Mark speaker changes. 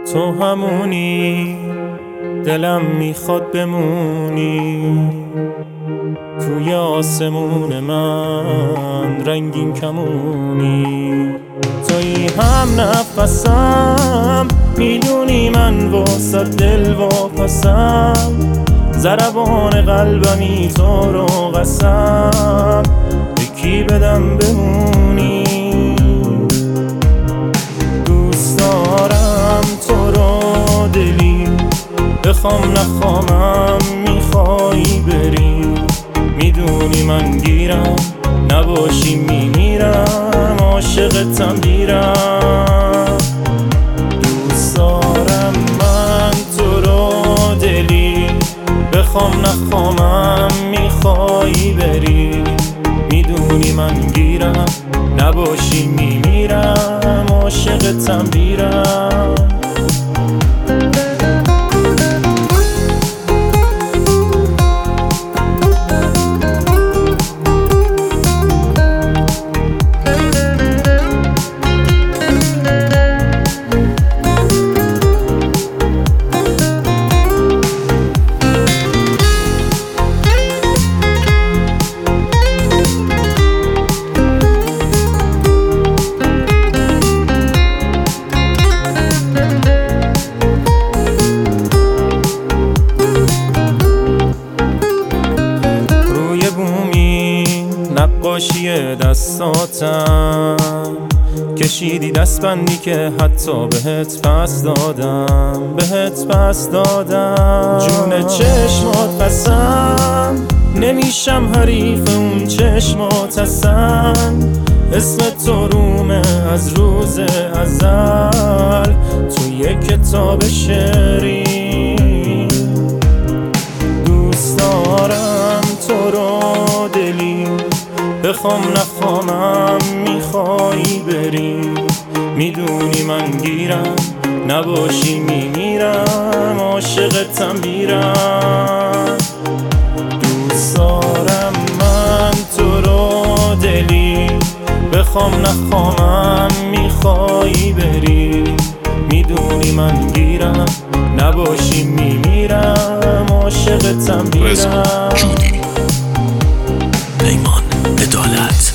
Speaker 1: تو همونی دلم میخواد بمونی توی آسمون من رنگین کمونی توی هم نفسم میدونی من واسه دل واپسم ضربان قلبمی تو رو قسم یکی بدم بمونی دوست دارم تو رو دلی بخوام نخوامم میخوایی بری میدونی من گیرم نباشی میمیرم عاشقتم دیرم دوست دارم من تو رو دلی بخوام نخوامم میخوایی بری میدونی من گیرم نباشی میمیرم عاشقتم دیرم نقاشی دستاتم کشیدی دستبندی که حتی بهت پس دادم جون چشمات قسم نمیشم حریف اون چشمات هستن اسم تو رومه از روز ازل توی کتاب شعری دوست دارم تو رو دلی بخوام نخوامم میخوایی بری میدونی من گیرم نباشی میمیرم عاشقتم دیرم دوست دارم من تو رو دلی بخوام نخوامم میخوایی بری میدونی من گیرم نباشی میمیرم عاشقتم دیرم
Speaker 2: جودی پیمان عدالت